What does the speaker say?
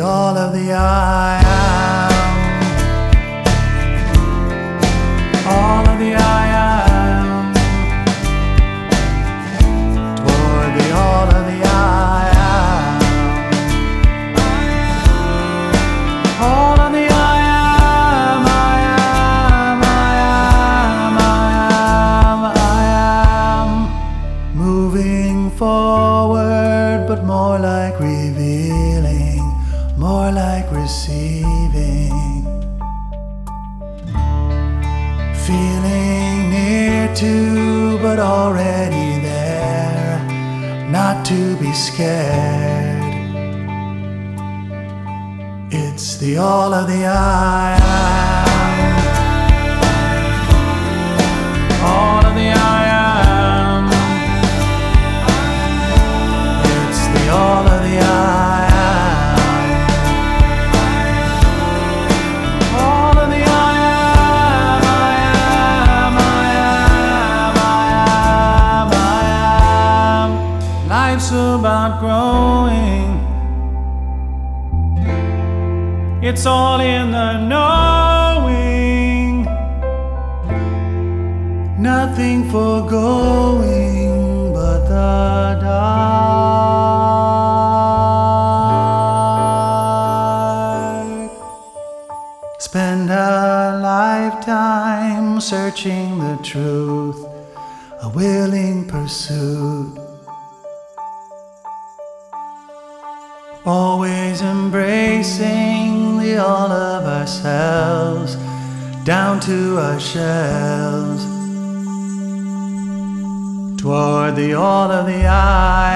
all of the I am. All of the I am. Toward the all of the I am. All of the I am, I am, I am, I am, I am. Moving forward, but more like revealing, more like receiving. Feeling near to, but already there, not to be scared. It's the all of the I am. All of the I am. It's the all of the I am. All of the I am, I am, I am, I am, I am. Life's about growing. It's all in the knowing. Nothing foregoing but the dark. Spend a lifetime searching the truth, a willing pursuit. Always embracing the all of ourselves, down to our shells. Toward the all of the I